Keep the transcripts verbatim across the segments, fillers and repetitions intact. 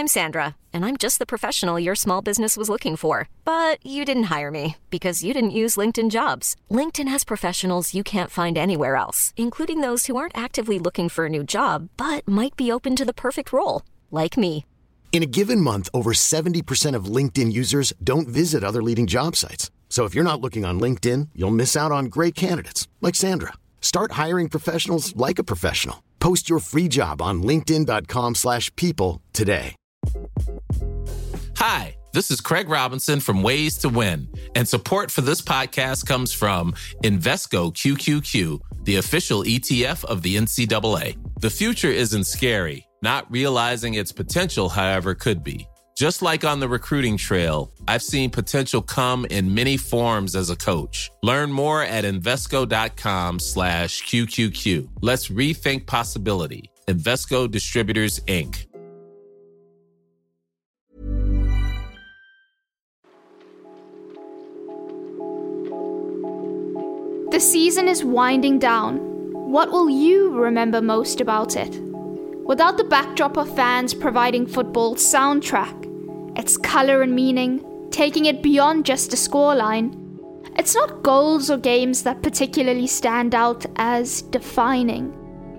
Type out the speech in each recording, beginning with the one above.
I'm Sandra, and I'm just the professional your small business was looking for. But you didn't hire me because you didn't use LinkedIn Jobs. LinkedIn has professionals you can't find anywhere else, including those who aren't actively looking for a new job, but might be open to the perfect role, like me. In a given month, over seventy percent of LinkedIn users don't visit other leading job sites. So if you're not looking on LinkedIn, you'll miss out on great candidates like Sandra. Start hiring professionals like a professional. Post your free job on linkedin.com slash people today. Hi, this is Craig Robinson from Ways to Win, and support for this podcast comes from Invesco Q Q Q, the official E T F of the N C double A. The future isn't scary. Not realizing its potential, however, could be. Just like on the recruiting trail, I've seen potential come in many forms as a coach. Learn more at Invesco.com slash QQQ. Let's rethink possibility. Invesco Distributors, Incorporated. The season is winding down. What will you remember most about it? Without the backdrop of fans providing football's soundtrack, its colour and meaning, taking it beyond just a scoreline, it's not goals or games that particularly stand out as defining.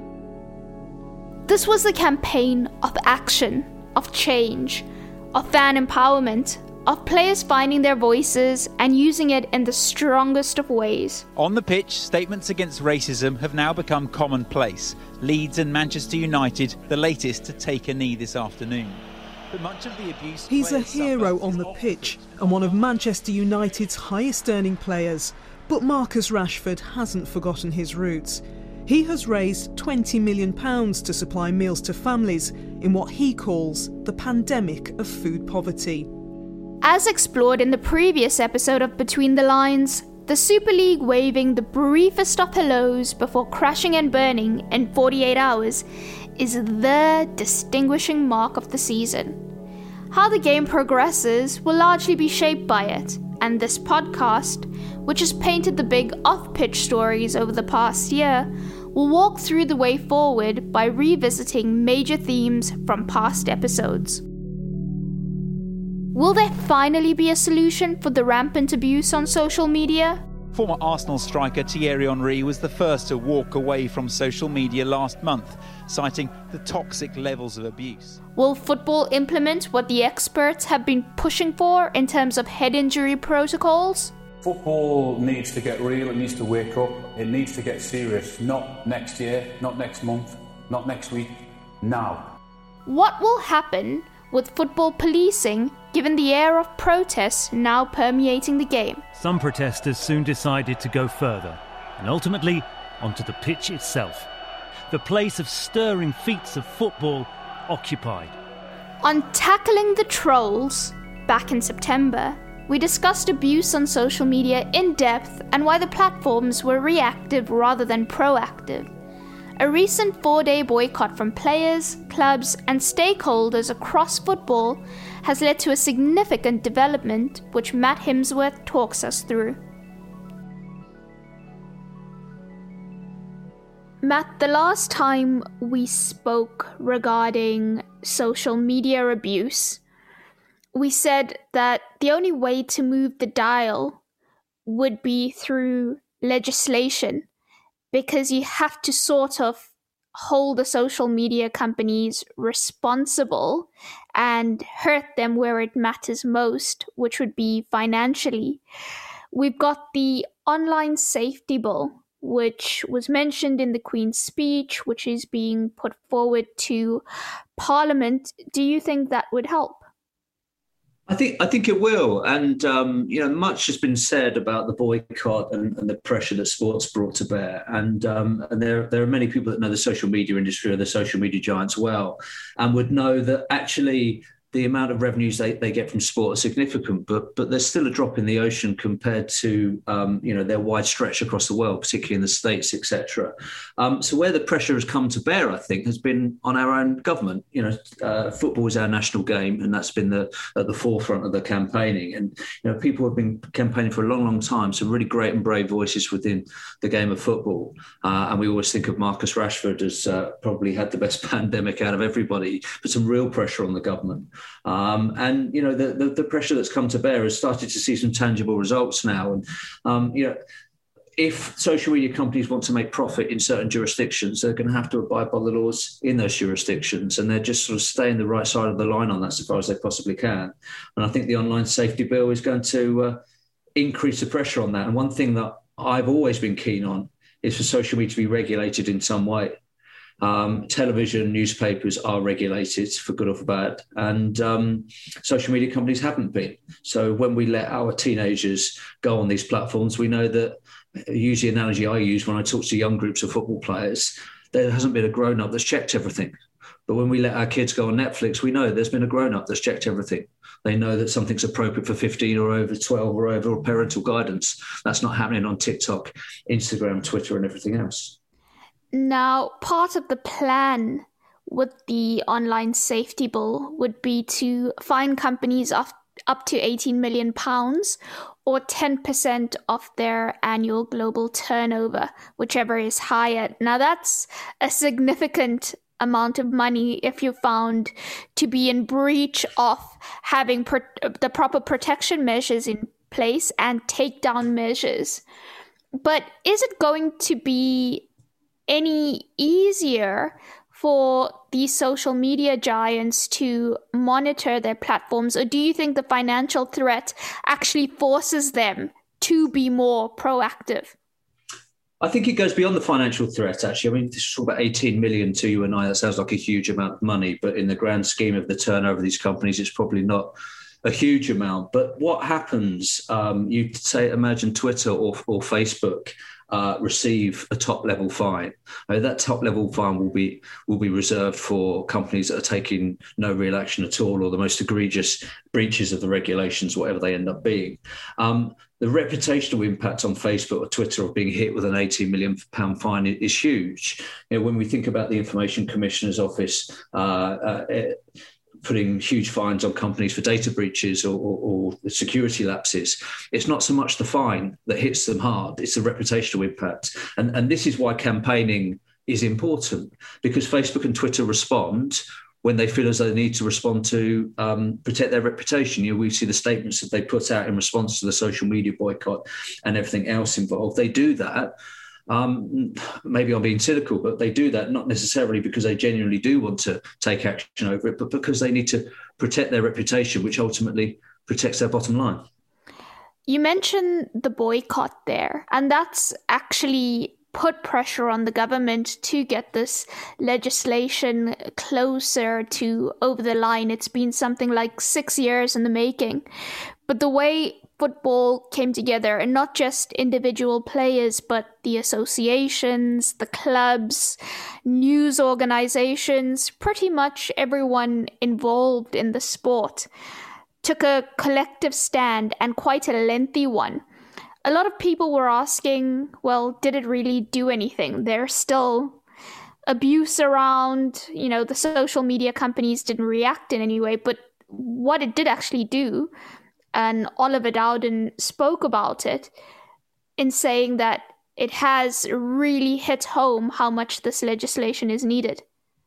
This was a campaign of action, of change, of fan empowerment, of players finding their voices and using it in the strongest of ways. On the pitch, statements against racism have now become commonplace. Leeds and Manchester United, the latest to take a knee this afternoon. But much of the abuse... He's a hero on the pitch and one of Manchester United's highest earning players. But Marcus Rashford hasn't forgotten his roots. He has raised twenty million pounds to supply meals to families in what he calls the pandemic of food poverty. As explored in the previous episode of Between the Lines, the Super League waving the briefest of hellos before crashing and burning in forty-eight hours is the distinguishing mark of the season. How the game progresses will largely be shaped by it, and this podcast, which has painted the big off-pitch stories over the past year, will walk through the way forward by revisiting major themes from past episodes. Will there finally be a solution for the rampant abuse on social media? Former Arsenal striker Thierry Henry was the first to walk away from social media last month, citing the toxic levels of abuse. Will football implement what the experts have been pushing for in terms of head injury protocols? Football needs to get real, it needs to wake up, it needs to get serious. Not next year, not next month, not next week, now. What will happen with football policing, given the air of protest now permeating the game? Some protesters soon decided to go further, and ultimately onto the pitch itself. The place of stirring feats of football occupied. On Tackling the Trolls, back in September, we discussed abuse on social media in depth and why the platforms were reactive rather than proactive. A recent four-day boycott from players, clubs, and stakeholders across football has led to a significant development, which Matt Hemsworth talks us through. Matt, the last time we spoke regarding social media abuse, we said that the only way to move the dial would be through legislation, because you have to sort of hold the social media companies responsible and hurt them where it matters most, which would be financially. We've got the online safety bill, which was mentioned in the Queen's speech, which is being put forward to Parliament. Do you think that would help? I think I think it will, and um, you know, much has been said about the boycott and, and the pressure that sports brought to bear, and um, and there there are many people that know the social media industry or the social media giants well, and would know that actually the amount of revenues they, they get from sport are significant, but but there's still a drop in the ocean compared to um, you know, their wide stretch across the world, particularly in the States, et cetera. Um, so where the pressure has come to bear, I think, has been on our own government. You know, uh, football is our national game, and that's been the at the forefront of the campaigning. And you know, people have been campaigning for a long, long time. Some really great and brave voices within the game of football, uh, and we always think of Marcus Rashford as uh, probably had the best pandemic out of everybody, but some real pressure on the government. Um, and, you know, the, the, the pressure that's come to bear has started to see some tangible results now. And, um, you know, if social media companies want to make profit in certain jurisdictions, they're going to have to abide by the laws in those jurisdictions. And they're just sort of staying the right side of the line on that so far as they possibly can. And I think the online safety bill is going to uh, increase the pressure on that. And one thing that I've always been keen on is for social media to be regulated in some way. Um, television, newspapers are regulated for good or for bad, and um, social media companies haven't been. So when we let our teenagers go on these platforms, we know that, use the analogy I use when I talk to young groups of football players, there hasn't been a grown-up that's checked everything. But when we let our kids go on Netflix, we know there's been a grown-up that's checked everything. They know that something's appropriate for fifteen or over twelve or over parental guidance. That's not happening on TikTok, Instagram, Twitter, and everything else. Now, part of the plan with the online safety bill would be to fine companies of up to eighteen million pounds or ten percent of their annual global turnover, whichever is higher. Now, that's a significant amount of money if you're found to be in breach of having pro- the proper protection measures in place and takedown measures. But is it going to be any easier for these social media giants to monitor their platforms, or do you think the financial threat actually forces them to be more proactive? I think it goes beyond the financial threat, actually. I mean, this is about eighteen million to you and I. That sounds like a huge amount of money, but in the grand scheme of the turnover of these companies, it's probably not a huge amount. But what happens, um, you say, imagine Twitter or, or Facebook Uh, receive a top-level fine. Uh, that top-level fine will be will be reserved for companies that are taking no real action at all, or the most egregious breaches of the regulations, whatever they end up being. Um, the reputational impact on Facebook or Twitter of being hit with an eighteen million pound fine is huge. You know, when we think about the Information Commissioner's Office uh, uh, it, putting huge fines on companies for data breaches or, or, or security lapses, it's not so much the fine that hits them hard, it's the reputational impact. And, and this is why campaigning is important, because Facebook and Twitter respond when they feel as though they need to respond to um, protect their reputation. You know, we see the statements that they put out in response to the social media boycott and everything else involved. They do that. Um, maybe I'm being cynical, but they do that not necessarily because they genuinely do want to take action over it, but because they need to protect their reputation, which ultimately protects their bottom line. You mentioned the boycott there, and that's actually put pressure on the government to get this legislation closer to over the line. It's been something like six years in the making. But the way football came together, and not just individual players, but the associations, the clubs, news organizations, pretty much everyone involved in the sport took a collective stand, and quite a lengthy one. A lot of people were asking, well, did it really do anything? There's still abuse around, you know, the social media companies didn't react in any way, but what it did actually do, and Oliver Dowden spoke about it in saying that it has really hit home how much this legislation is needed.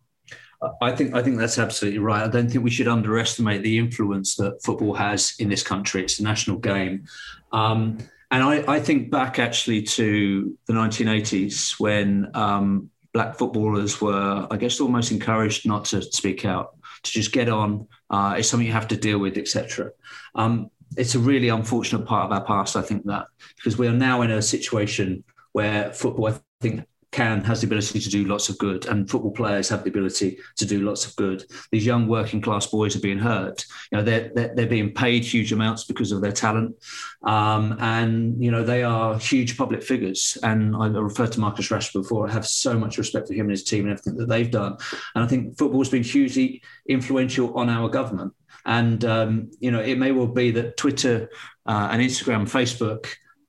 I think I think that's absolutely right. I don't think we should underestimate the influence that football has in this country. It's the national game. Um, and I, I think back actually to the nineteen eighties when um, black footballers were, I guess, almost encouraged not to speak out, to just get on. Uh, it's something you have to deal with, et cetera. Um, it's a really unfortunate part of our past, I think, that, because we are now in a situation where football, I think, can, has the ability to do lots of good, and football players have the ability to do lots of good. These young working class boys are being heard. You know, they're, they're, they're being paid huge amounts because of their talent. Um, and, you know, they are huge public figures. And I referred to Marcus Rashford before. I have so much respect for him and his team and everything that they've done. And I think football has been hugely influential on our government. And, um, you know, it may well be that Twitter uh, and Instagram and Facebook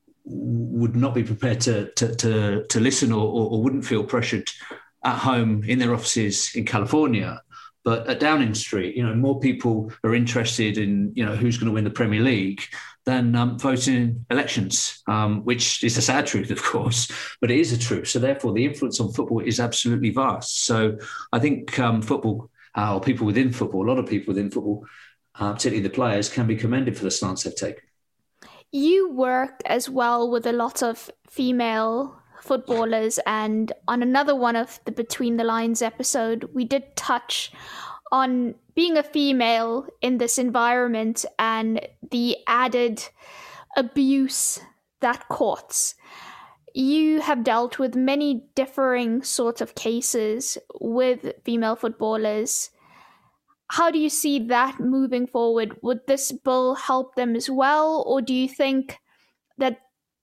would not be prepared to to to, to listen or, or, or wouldn't feel pressured at home in their offices in California. But at Downing Street, you know, more people are interested in, you know, who's going to win the Premier League than um, voting in elections, um, which is a sad truth, of course, but it is a truth. So therefore, the influence on football is absolutely vast. So I think um, football, uh, or people within football, a lot of people within football, uh, particularly the players, can be commended for the stance they've taken. You work as well with a lot of female footballers, and on another one of the Between the Lines episode, we did touch on being a female in this environment and the added abuse that courts. You have dealt with many differing sorts of cases with female footballers. How do you see that moving forward? Would this bill help them as well? Or do you think that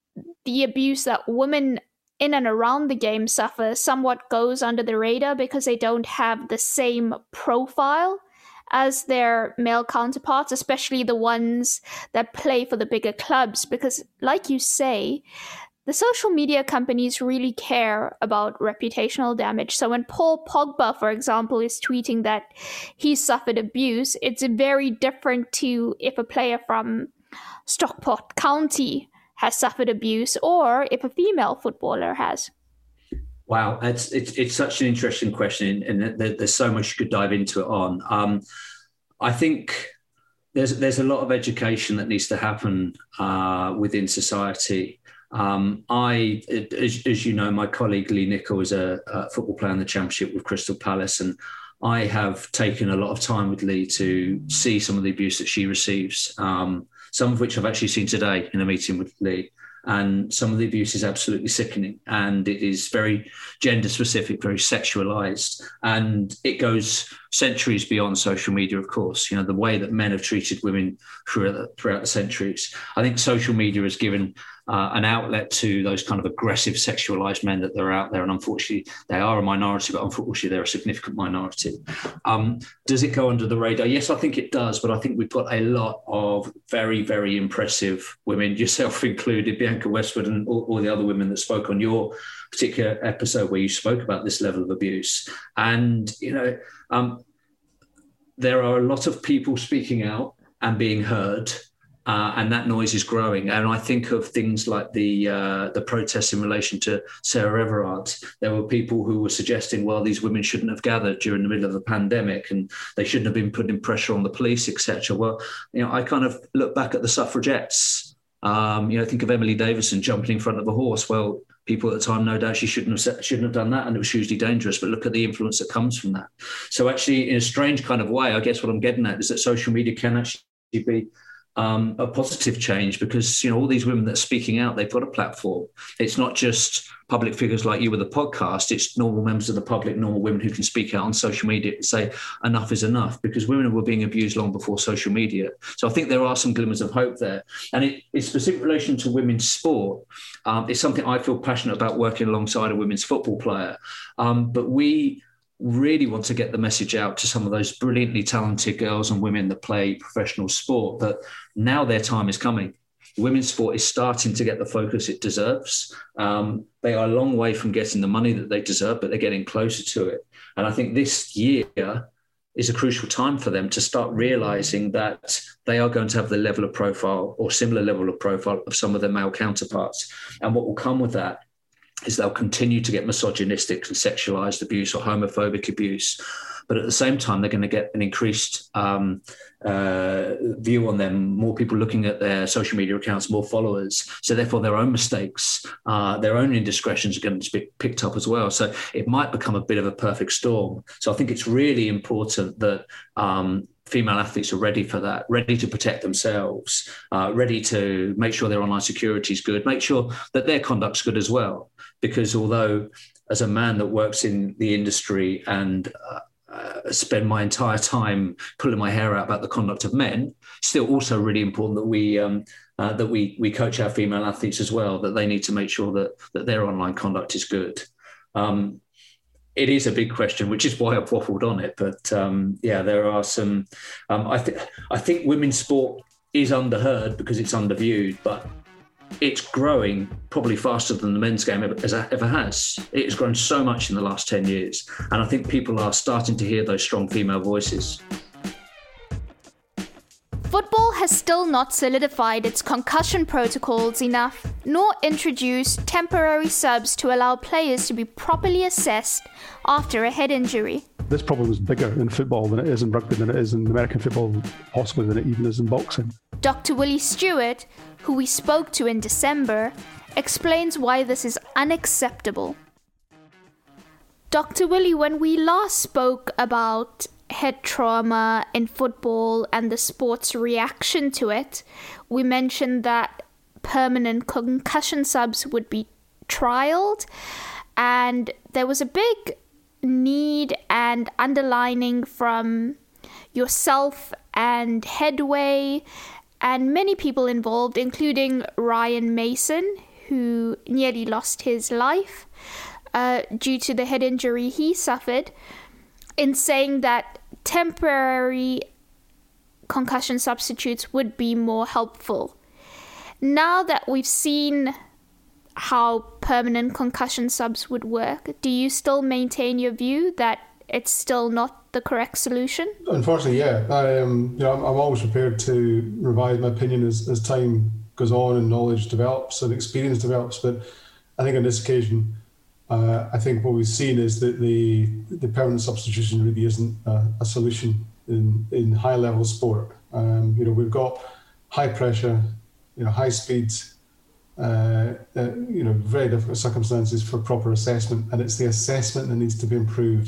the abuse that women in and around the game suffer somewhat goes under the radar because they don't have the same profile as their male counterparts, especially the ones that play for the bigger clubs? Because like you say, the social media companies really care about reputational damage. So when Paul Pogba, for example, is tweeting that he suffered abuse, it's very different to if a player from Stockport County has suffered abuse or if a female footballer has. Wow, it's it's, it's such an interesting question, and there's so much you could dive into it on. Um, I think there's there's a lot of education that needs to happen uh, within society. Um, I, as, as you know, my colleague Lee Nicol is a, a football player in the Championship with Crystal Palace, and I have taken a lot of time with Lee to see some of the abuse that she receives, um, some of which I've actually seen today in a meeting with Lee. And some of the abuse is absolutely sickening, and it is very gender specific, very sexualized, and it goes centuries beyond social media, of course. You know, the way that men have treated women throughout the, throughout the centuries. I think social media has given uh, an outlet to those kind of aggressive, sexualized men that are out there. And unfortunately, they are a minority, but unfortunately, they're a significant minority. Um, does it go under the radar? Yes, I think it does. But I think we've got a lot of very, very impressive women, yourself included, Bianca Westwood, and all, all the other women that spoke on your particular episode where you spoke about this level of abuse. And, you know, um, there are a lot of people speaking out and being heard, uh, and that noise is growing. And I think of things like the uh, the protests in relation to Sarah Everard. There were people who were suggesting, well, these women shouldn't have gathered during the middle of the pandemic and they shouldn't have been putting pressure on the police, et cetera. Well, you know, I kind of look back at the suffragettes. Um, you know, think of Emily Davison jumping in front of a horse. Well, people at the time, no doubt, she shouldn't have shouldn't have done that, and it was hugely dangerous. But look at the influence that comes from that. So actually, in a strange kind of way, I guess what I'm getting at is that social media can actually be um, a positive change, because, you know, all these women that are speaking out, they've got a platform. It's not just public figures like you with a podcast. It's normal members of the public, normal women who can speak out on social media and say enough is enough, because women were being abused long before social media. So I think there are some glimmers of hope there. And it, in specific relation to women's sport, um, it's something I feel passionate about, working alongside a women's football player. Um, but we really want to get the message out to some of those brilliantly talented girls and women that play professional sport that now their time is coming. Women's sport is starting to get the focus it deserves. Um, they are a long way from getting the money that they deserve, but they're getting closer to it. And I think this year is a crucial time for them to start realizing that they are going to have the level of profile or similar level of profile of some of their male counterparts. And what will come with that is they'll continue to get misogynistic and sexualized abuse or homophobic abuse. But at the same time, they're going to get an increased um, uh, view on them, more people looking at their social media accounts, more followers. So therefore, their own mistakes, uh, their own indiscretions are going to be picked up as well. So it might become a bit of a perfect storm. So I think it's really important that um, female athletes are ready for that, ready to protect themselves, uh, ready to make sure their online security is good, make sure that their conduct's good as well. Because although as a man that works in the industry and uh, uh, spend my entire time pulling my hair out about the conduct of men, still also really important that we um, uh, that we we coach our female athletes as well, that they need to make sure that that their online conduct is good. Um, It is a big question, which is why I've waffled on it. But um, yeah, there are some. Um, I think I think women's sport is underheard because it's underviewed, but it's growing probably faster than the men's game ever, as ever has. It has grown so much in the last ten years, and I think people are starting to hear those strong female voices. Football has still not solidified its concussion protocols enough, nor introduced temporary subs to allow players to be properly assessed after a head injury. This problem is bigger in football than it is in rugby, than it is in American football, possibly than it even is in boxing. Doctor Willie Stewart, who we spoke to in December, explains why this is unacceptable. Doctor Willie, when we last spoke about head trauma in football and the sport's reaction to it, we mentioned that permanent concussion subs would be trialled, and there was a big need and underlining from yourself and Headway and many people involved, including Ryan Mason, who nearly lost his life uh, due to the head injury he suffered, in saying that temporary concussion substitutes would be more helpful. Now that we've seen how permanent concussion subs would work, do you still maintain your view that it's still not the correct solution? Unfortunately, yeah. I, um, you know, I'm, I'm always prepared to revise my opinion as, as time goes on and knowledge develops and experience develops. But I think on this occasion, Uh, I think what we've seen is that the the permanent substitution really isn't a, a solution in, in high level sport. Um, you know, we've got high pressure, you know, high speeds, uh, uh, you know, very difficult circumstances for proper assessment, and it's the assessment that needs to be improved,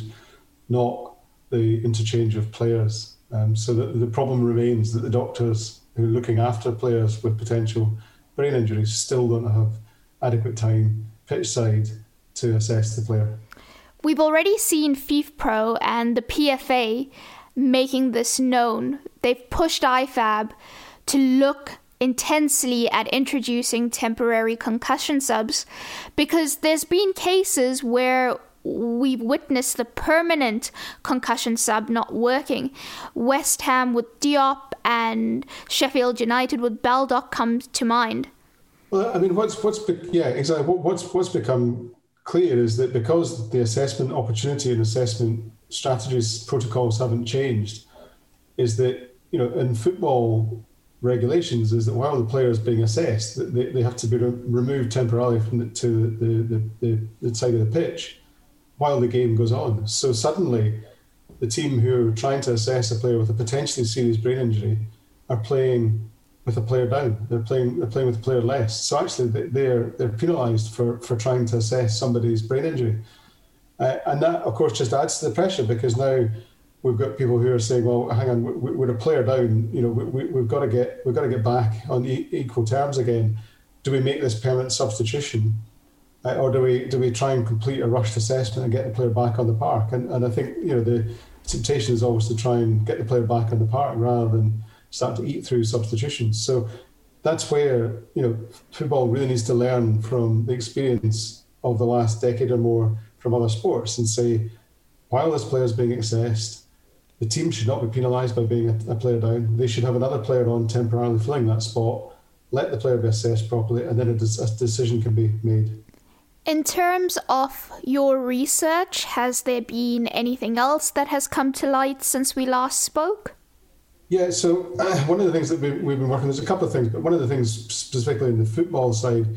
not the interchange of players. Um, so that the problem remains that the doctors who are looking after players with potential brain injuries still don't have adequate time pitch side to assess the player. We've already seen FIFPro and the P F A making this known. They've pushed I F A B to look intensely at introducing temporary concussion subs, because there's been cases where we've witnessed the permanent concussion sub not working. West Ham with Diop and Sheffield United with Baldock come to mind. Well, I mean, what's what's be- yeah, exactly. What, what's what's become clear is that because the assessment opportunity and assessment strategies protocols haven't changed, is that, you know, in football regulations is that while the player is being assessed, they, they have to be re- removed temporarily from the, to the, the, the, the side of the pitch while the game goes on. So suddenly the team who are trying to assess a player with a potentially serious brain injury are playing with a player down. They're playing they're playing with a player less. So actually they're they're penalised for, for trying to assess somebody's brain injury. Uh, and that, of course, just adds to the pressure, because now we've got people who are saying, well, hang on, we, we're a player down, you know, we, we've got to get we've got to get back on e- equal terms again. Do we make this permanent substitution? Uh, or do we do we try and complete a rushed assessment and get the player back on the park? And and I think, you know, the temptation is always to try and get the player back on the park rather than start to eat through substitutions. So that's where, you know, football really needs to learn from the experience of the last decade or more from other sports and say, while this player is being assessed, the team should not be penalised by being a, a player down. They should have another player on temporarily filling that spot, let the player be assessed properly, and then a, des- a decision can be made. In terms of your research, has there been anything else that has come to light since we last spoke? Yeah, so uh, one of the things that we, we've been working, there's a couple of things, but one of the things specifically in the football side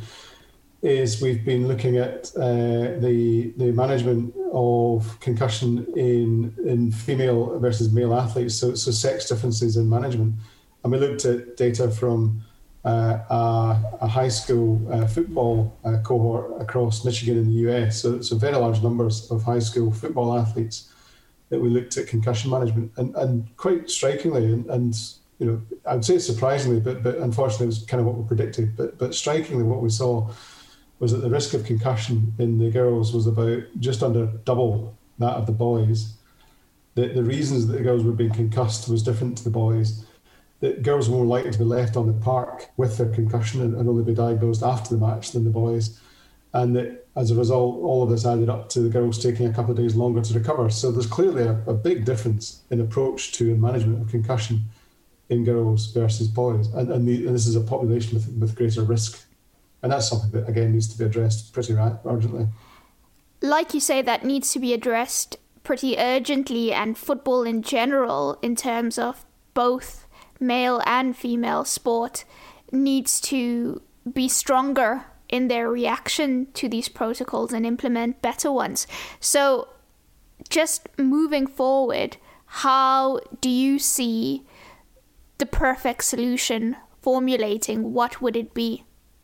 is we've been looking at uh, the the management of concussion in in female versus male athletes, so so sex differences in management. And we looked at data from uh, a, a high school uh, football uh, cohort across Michigan in the U S, so, so very large numbers of high school football athletes. that we looked at concussion management, and, and quite strikingly, and, and you know, I'd say surprisingly, but but unfortunately it was kind of what we predicted, but but strikingly what we saw was that the risk of concussion in the girls was about just under double that of the boys. The, the reasons that the girls were being concussed was different to the boys. That girls were more likely to be left on the park with their concussion and, and only be diagnosed after the match than the boys. And that as a result, all of this added up to the girls taking a couple of days longer to recover. So there's clearly a, a big difference in approach to and management of concussion in girls versus boys. And, and, the, and this is a population with, with greater risk. And that's something that, again, needs to be addressed pretty urgently. Like you say, that needs to be addressed pretty urgently, and football in general, in terms of both male and female sport, needs to be stronger in their reaction to these protocols and implement better ones. So just moving forward, how do you see the perfect solution formulating? What would it be?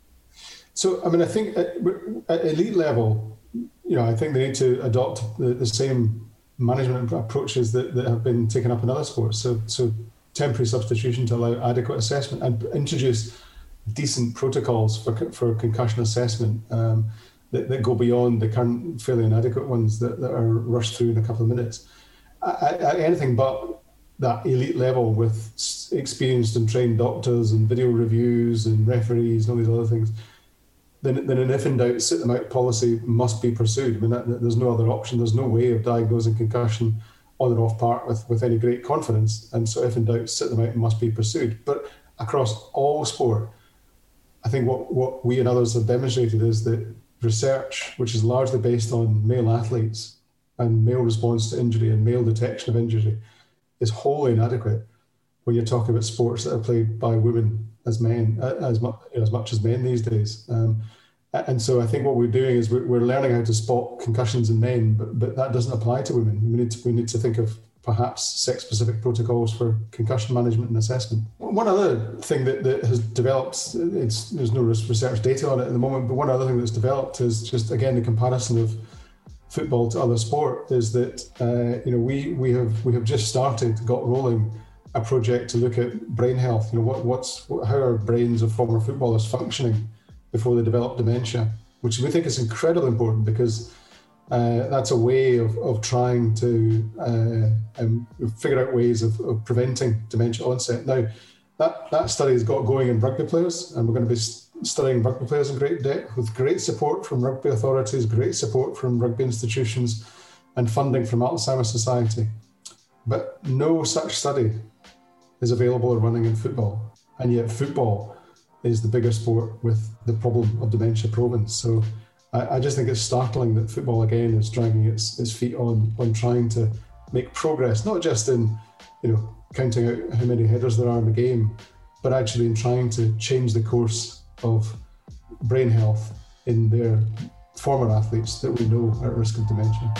So, I mean, I think at, at elite level, you know, I think they need to adopt the, the same management approaches that, that have been taken up in other sports. So, so temporary substitution to allow adequate assessment, and introduce decent protocols for for concussion assessment um, that, that go beyond the current fairly inadequate ones that, that are rushed through in a couple of minutes. At, at anything but that elite level with experienced and trained doctors and video reviews and referees and all these other things, then, then an if in doubt, sit them out policy must be pursued. I mean, that, that, there's no other option. There's no way of diagnosing concussion on and off park with, with any great confidence. And so if in doubt, sit them out must be pursued. But across all sport, I think what, what we and others have demonstrated is that research, which is largely based on male athletes and male response to injury and male detection of injury, is wholly inadequate when you're talking about sports that are played by women as men, as much, as much as men these days. Um, and so I think what we're doing is we're, we're learning how to spot concussions in men, but, but that doesn't apply to women. We need to, we need to think of perhaps sex-specific protocols for concussion management and assessment. One other thing that, that has developed, it's, there's no research data on it at the moment, but one other thing that's developed is just, again, the comparison of football to other sport, is that uh, you know we we have we have just started, got rolling, a project to look at brain health. You know, what what's how are brains of former footballers functioning before they develop dementia, which we think is incredibly important, because uh, that's a way of, of trying to uh, um, figure out ways of, of preventing dementia onset. Now, that, that study has got going in rugby players, and we're going to be studying rugby players in great depth, with great support from rugby authorities, great support from rugby institutions, and funding from Alzheimer's Society. But no such study is available or running in football. And yet football is the bigger sport with the problem of dementia proven. So I, I just think it's startling that football again is dragging its, its feet on, on trying to make progress, not just in, you know, counting out how many headers there are in the game, but actually in trying to change the course of brain health in their former athletes that we know are at risk of dementia.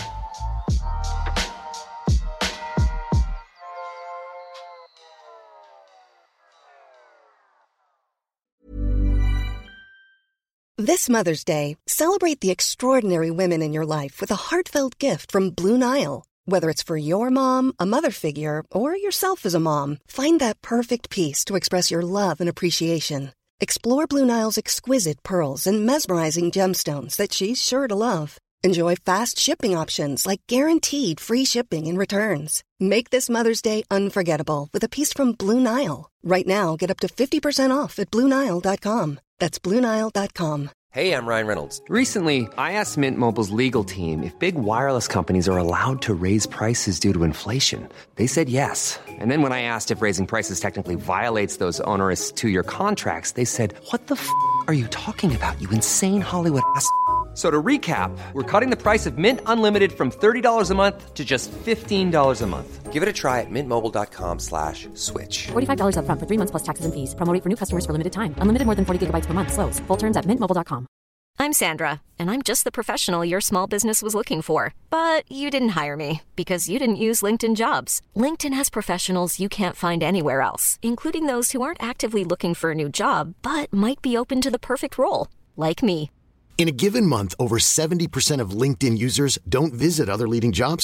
This Mother's Day, celebrate the extraordinary women in your life with a heartfelt gift from Blue Nile. Whether it's for your mom, a mother figure, or yourself as a mom, find that perfect piece to express your love and appreciation. Explore Blue Nile's exquisite pearls and mesmerizing gemstones that she's sure to love. Enjoy fast shipping options like guaranteed free shipping and returns. Make this Mother's Day unforgettable with a piece from Blue Nile. Right now, get up to fifty percent off at Blue Nile dot com. That's Blue Nile dot com. Hey, I'm Ryan Reynolds. Recently, I asked Mint Mobile's legal team if big wireless companies are allowed to raise prices due to inflation. They said yes. And then when I asked if raising prices technically violates those onerous two-year contracts, they said, "What the f*** are you talking about, you insane Hollywood ass f- So to recap, we're cutting the price of Mint Unlimited from thirty dollars a month to just fifteen dollars a month. Give it a try at mintmobile.com slash switch. forty-five dollars up front for three months plus taxes and fees. Promo rate for new customers for limited time. Unlimited more than forty gigabytes per month. Slows full terms at mint mobile dot com. I'm Sandra, and I'm just the professional your small business was looking for. But you didn't hire me because you didn't use LinkedIn Jobs. LinkedIn has professionals you can't find anywhere else, including those who aren't actively looking for a new job, but might be open to the perfect role, like me. In a given month, over seventy percent of LinkedIn users don't visit other leading job sites.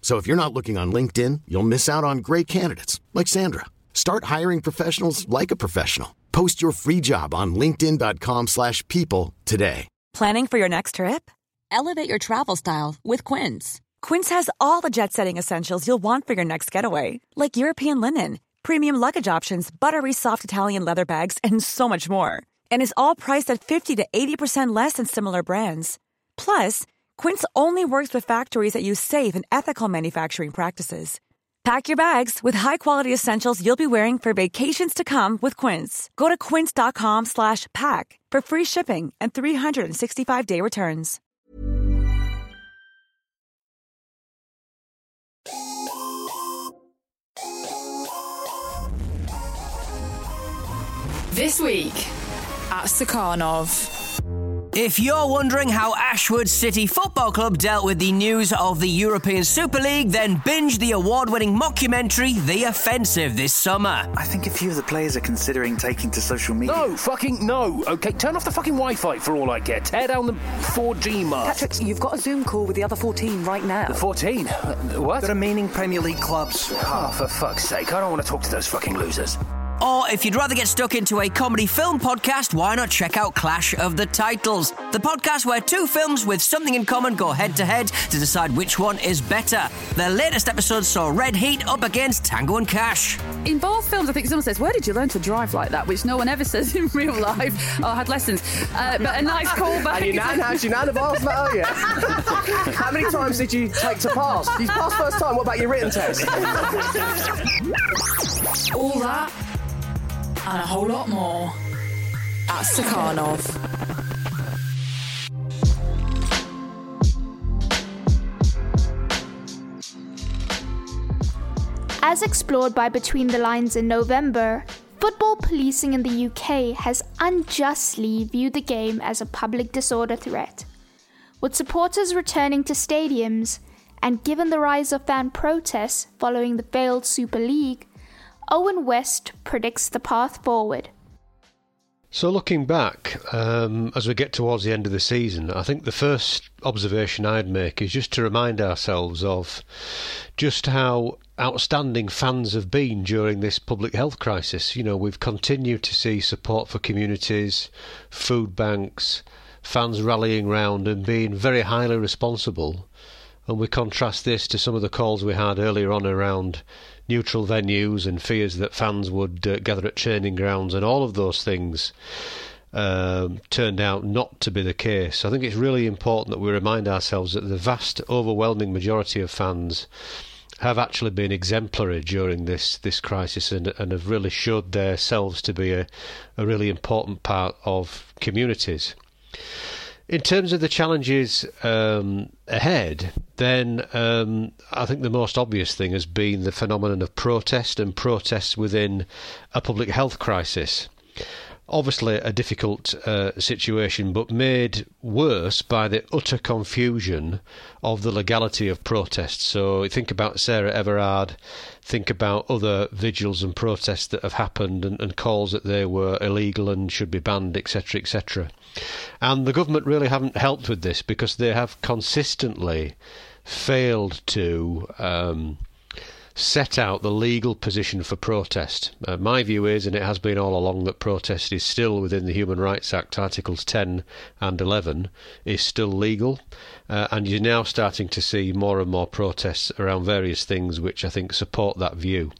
So if you're not looking on LinkedIn, you'll miss out on great candidates like Sandra. Start hiring professionals like a professional. Post your free job on linkedin dot com slash people today. Planning for your next trip? Elevate your travel style with Quince. Quince has all the jet-setting essentials you'll want for your next getaway, like European linen, premium luggage options, buttery soft Italian leather bags, and so much more. And is all priced at fifty to eighty percent less than similar brands. Plus, Quince only works with factories that use safe and ethical manufacturing practices. Pack your bags with high-quality essentials you'll be wearing for vacations to come with Quince. Go to quince.com slash pack for free shipping and three sixty-five day returns. This week at Stakhanov. If you're wondering how Ashwood City Football Club dealt with the news of the European Super League, then binge the award-winning mockumentary The Offensive this summer. I think a few of the players are considering taking to social media. No, fucking no. Okay, turn off the fucking Wi-Fi for all I care. Tear down the four G mast. Patrick, you've got a Zoom call with the other fourteen right now. The fourteen? What? They're remaining Premier League clubs. Oh, for fuck's sake. I don't want to talk to those fucking losers. Or if you'd rather get stuck into a comedy film podcast, why not check out Clash of the Titles, the podcast where two films with something in common go head-to-head to decide which one is better. Their latest episode saw Red Heat up against Tango and Cash. In both films, I think someone says, where did you learn to drive like that? Which no one ever says in real life. Oh, I had lessons. Uh, but a nice callback. And your nan, how's your nan of ours, mate, are you? How many times did you take to pass? You passed first time, what about your written test? All that and a whole lot more at Stakhanov. As explored by Between the Lines in November, football policing in the U K has unjustly viewed the game as a public disorder threat. With supporters returning to stadiums, and given the rise of fan protests following the failed Super League, Owen West predicts the path forward. So looking back, um, as we get towards the end of the season, I think the first observation I'd make is just to remind ourselves of just how outstanding fans have been during this public health crisis. You know, we've continued to see support for communities, food banks, fans rallying round and being very highly responsible. And we contrast this to some of the calls we had earlier on around neutral venues and fears that fans would uh, gather at training grounds, and all of those things um, turned out not to be the case. I think it's really important that we remind ourselves that the vast overwhelming majority of fans have actually been exemplary during this, this crisis and, and have really showed themselves to be a, a really important part of communities. In terms of the challenges um, ahead, then um, I think the most obvious thing has been the phenomenon of protest and protests within a public health crisis. Obviously a difficult uh, situation, but made worse by the utter confusion of the legality of protests. So think about Sarah Everard, think about other vigils and protests that have happened and, and calls that they were illegal and should be banned, et cetera, et cetera. And the government really haven't helped with this because they have consistently failed to um, set out the legal position for protest. Uh, my view is, and it has been all along, that protest is still within the Human Rights Act, Articles ten and eleven, is still legal. Uh, and you're now starting to see more and more protests around various things which I think support that view.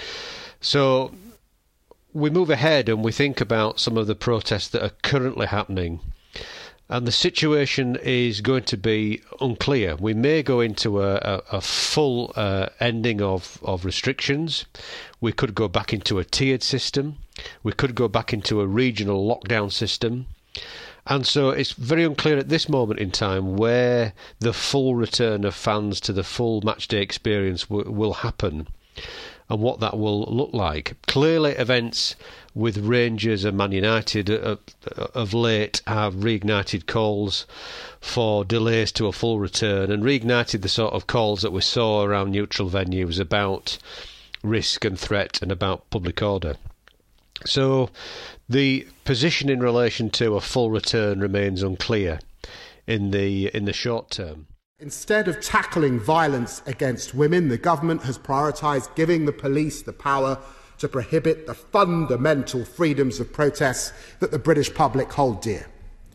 So we move ahead and we think about some of the protests that are currently happening. And the situation is going to be unclear. We may go into a, a, a full uh, ending of, of restrictions. We could go back into a tiered system. We could go back into a regional lockdown system. And so it's very unclear at this moment in time where the full return of fans to the full matchday experience w- will happen and what that will look like. Clearly, events with Rangers and Man United uh, of late have reignited calls for delays to a full return and reignited the sort of calls that we saw around neutral venues about risk and threat and about public order. So the position in relation to a full return remains unclear in the in the short term. Instead of tackling violence against women, the government has prioritised giving the police the power to prohibit the fundamental freedoms of protest that the British public hold dear.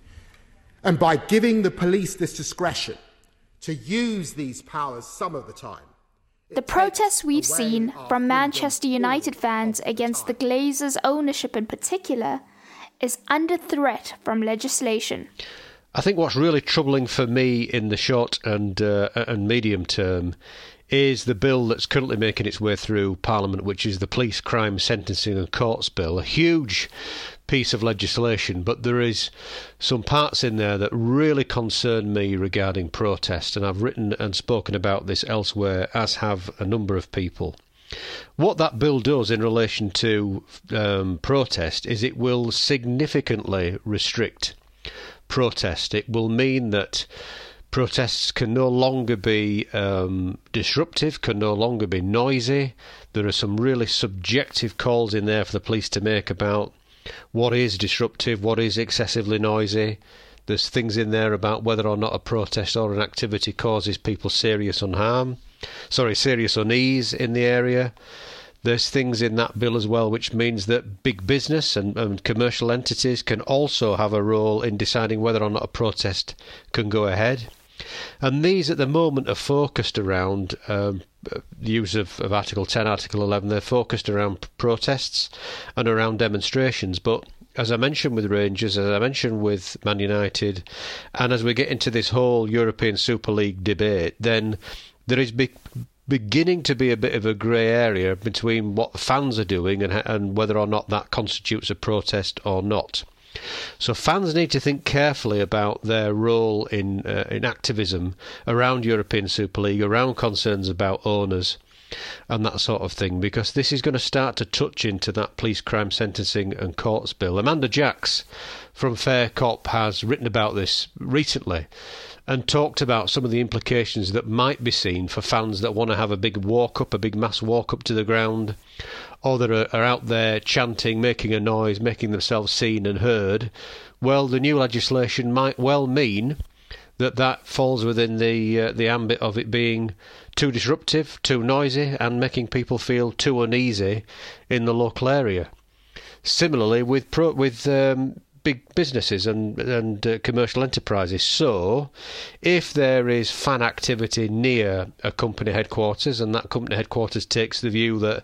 And by giving the police this discretion to use these powers some of the time, the protests we've seen from Manchester United fans against the Glazers' ownership in particular is under threat from legislation. I think what's really troubling for me in the short and uh, and medium term is the bill that's currently making its way through Parliament, which is the Police Crime Sentencing and Courts Bill, a huge piece of legislation, but there is some parts in there that really concern me regarding protest, and I've written and spoken about this elsewhere, as have a number of people. What that bill does in relation to um, protest is it will significantly restrict protest. It will mean that protests can no longer be um, disruptive, can no longer be noisy. There are some really subjective calls in there for the police to make about what is disruptive, what is excessively noisy. There's things in there about whether or not a protest or an activity causes people serious unharm, sorry, serious unease in the area. There's things in that bill as well which means that big business and, and commercial entities can also have a role in deciding whether or not a protest can go ahead. And these at the moment are focused around um, the use of, of Article ten, Article eleven. They're focused around protests and around demonstrations. But as I mentioned with Rangers, as I mentioned with Man United, and as we get into this whole European Super League debate, then there is be- beginning to be a bit of a grey area between what the fans are doing and, and whether or not that constitutes a protest or not. So fans need to think carefully about their role in uh, in activism around European Super League, around concerns about owners and that sort of thing, because this is going to start to touch into that police crime sentencing and courts bill. Amanda Jacks from Fair Cop has written about this recently and talked about some of the implications that might be seen for fans that want to have a big walk-up, a big mass walk-up to the ground, or that are, are out there chanting, making a noise, making themselves seen and heard. Well, the new legislation might well mean that that falls within the uh, the ambit of it being too disruptive, too noisy, and making people feel too uneasy in the local area. Similarly, with pro- with um, big businesses and and uh, commercial enterprises. So, if there is fan activity near a company headquarters, and that company headquarters takes the view that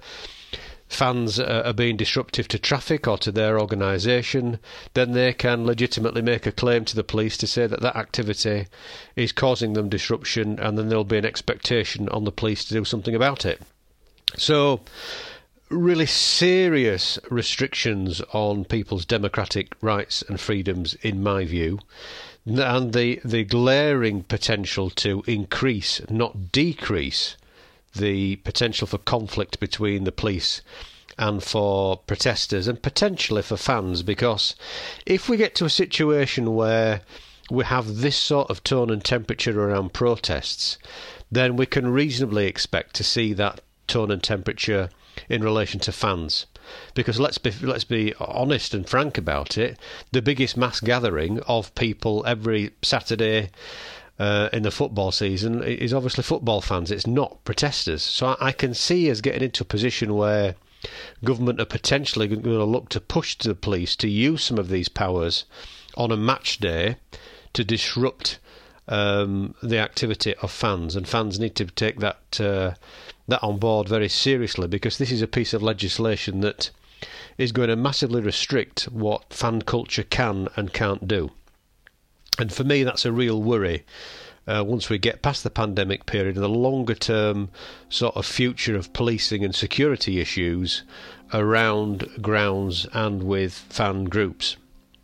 fans are being disruptive to traffic or to their organisation, then they can legitimately make a claim to the police to say that that activity is causing them disruption, and then there'll be an expectation on the police to do something about it. So, really serious restrictions on people's democratic rights and freedoms, in my view, and the, the glaring potential to increase, not decrease, the potential for conflict between the police and for protesters, and potentially for fans, because if we get to a situation where we have this sort of tone and temperature around protests, then we can reasonably expect to see that tone and temperature in relation to fans. Because let's be let's be honest and frank about it, the biggest mass gathering of people every Saturday Uh, in the football season is obviously football fans. It's not protesters. So I, I can see us getting into a position where government are potentially going to look to push to the police to use some of these powers on a match day to disrupt um, the activity of fans, and fans need to take that uh, that on board very seriously, because this is a piece of legislation that is going to massively restrict what fan culture can and can't do. And for me, that's a real worry uh, once we get past the pandemic period and the longer-term sort of future of policing and security issues around grounds and with fan groups.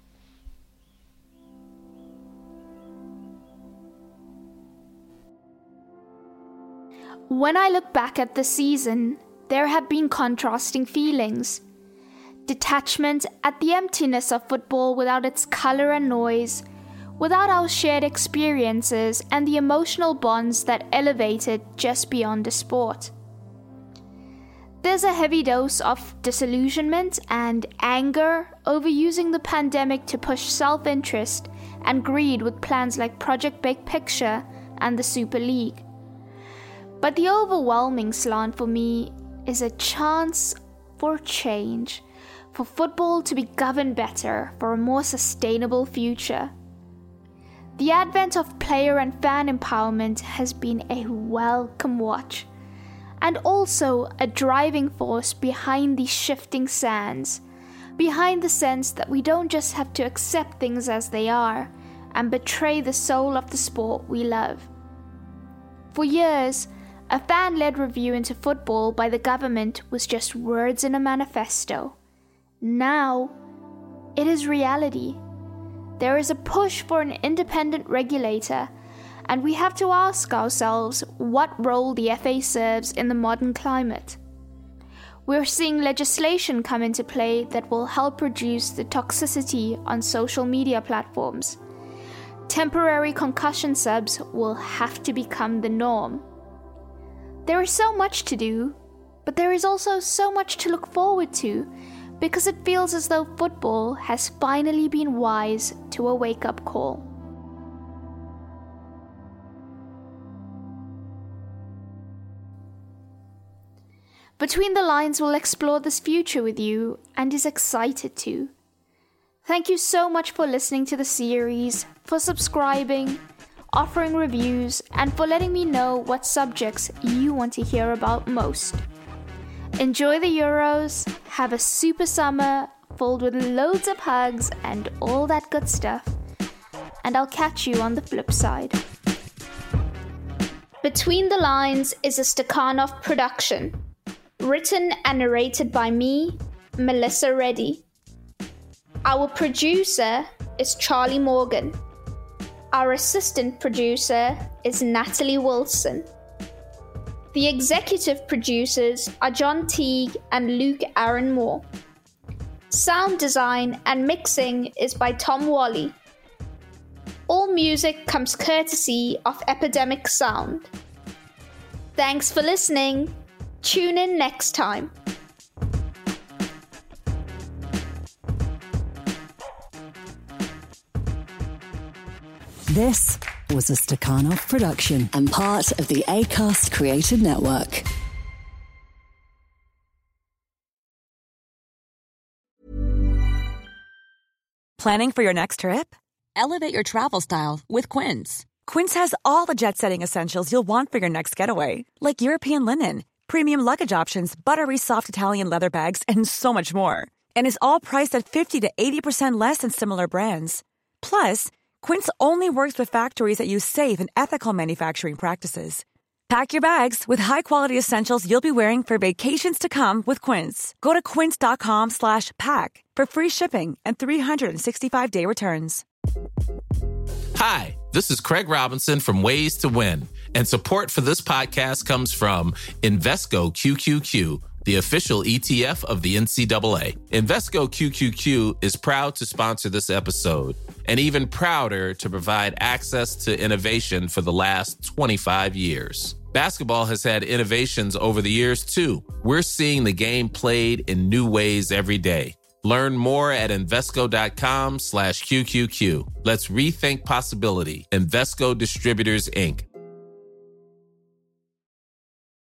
When I look back at the season, there have been contrasting feelings. Detachment at the emptiness of football without its colour and noise, without our shared experiences and the emotional bonds that elevated just beyond the sport. There's a heavy dose of disillusionment and anger over using the pandemic to push self-interest and greed with plans like Project Big Picture and the Super League. But the overwhelming slant for me is a chance for change, for football to be governed better, for a more sustainable future. The advent of player and fan empowerment has been a welcome watch, and also a driving force behind these shifting sands, behind the sense that we don't just have to accept things as they are and betray the soul of the sport we love. For years, a fan-led review into football by the government was just words in a manifesto. Now, it is reality. There is a push for an independent regulator, and we have to ask ourselves what role the F A serves in the modern climate. We're seeing legislation come into play that will help reduce the toxicity on social media platforms. Temporary concussion subs will have to become the norm. There is so much to do, but there is also so much to look forward to, because it feels as though football has finally been wise to a wake-up call. Between the Lines will explore this future with you and is excited to. Thank you so much for listening to the series, for subscribing, offering reviews, and for letting me know what subjects you want to hear about most. Enjoy the Euros, have a super summer filled with loads of hugs and all that good stuff, and I'll catch you on the flip side. Between the Lines is a Stakhanov production, written and narrated by me, Melissa Reddy. Our producer is Charlie Morgan. Our assistant producer is Natalie Wilson. The executive producers are John Teague and Luke Aaron Moore. Sound design and mixing is by Tom Wally. All music comes courtesy of Epidemic Sound. Thanks for listening. Tune in next time. This was a Stakhanov production and part of the Acast Creative Network. Planning for your next trip? Elevate your travel style with Quince. Quince has all the jet-setting essentials you'll want for your next getaway, like European linen, premium luggage options, buttery soft Italian leather bags, and so much more. And is all priced at fifty to eighty percent less than similar brands. Plus, Quince only works with factories that use safe and ethical manufacturing practices. Pack your bags with high-quality essentials you'll be wearing for vacations to come with Quince. Go to quince.com slash pack for free shipping and three sixty-five day returns. Hi, this is Craig Robinson from Ways to Win, and support for this podcast comes from Invesco Q Q Q, the official E T F of the N C double A. Invesco Q Q Q is proud to sponsor this episode, and even prouder to provide access to innovation for the last twenty-five years. Basketball has had innovations over the years, too. We're seeing the game played in new ways every day. Learn more at Invesco.com slash QQQ. Let's rethink possibility. Invesco Distributors, Incorporated.